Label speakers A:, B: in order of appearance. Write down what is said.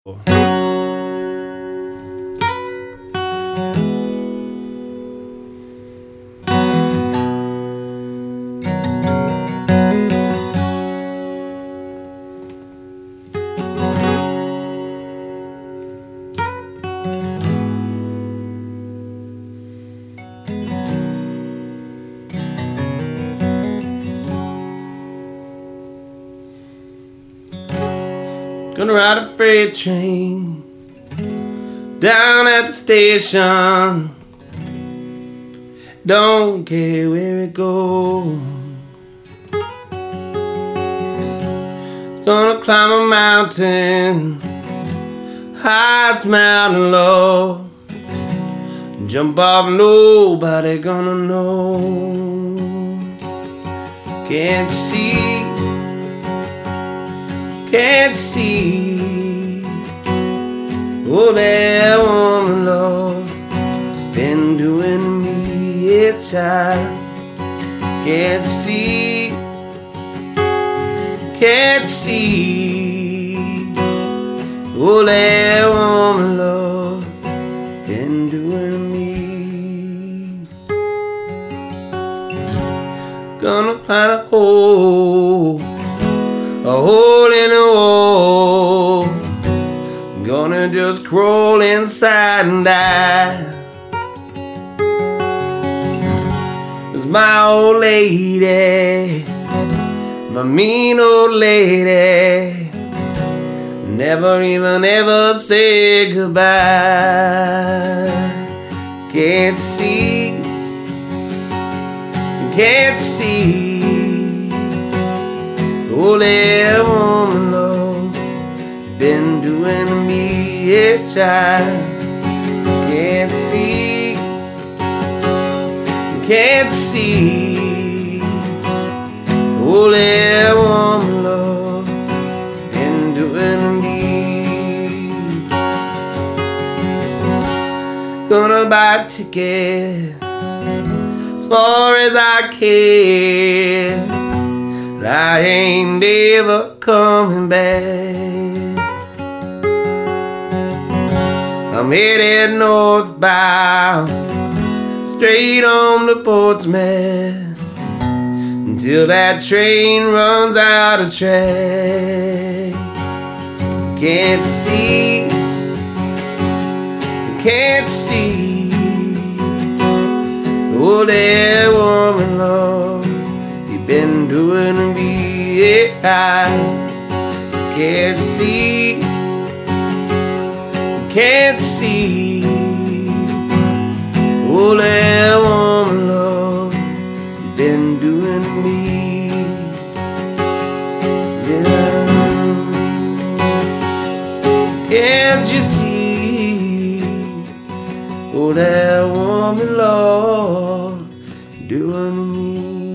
A: Gonna ride a freight train down at the station. Don't care where it goes. Gonna climb a mountain, highest mountain low. Jump off, nobody gonna know. Can't you see? Can't see, oh, that woman, Lord, been doing me a child. Can't see, can't see, oh, that woman, Lord, been doing me. Gonna find a hole in the wall. Gonna just crawl inside and die. 'Cause my old lady, my mean old lady, never even ever said goodbye. Can't see, can't see, oh, that woman, Lord, been doing me a child. Can't see, can't see, oh, that woman, Lord, been doing me. Gonna buy a ticket as far as I can. I ain't ever coming back. I'm headed northbound, straight on to Portsmouth, until that train runs out of track. Can't see, can't see, oh, that woman, Lord, been doing me a high. Can't see, can't see, oh, that woman, Lord, been doing me. Yeah. Can't you see, oh, that woman, Lord, doing me.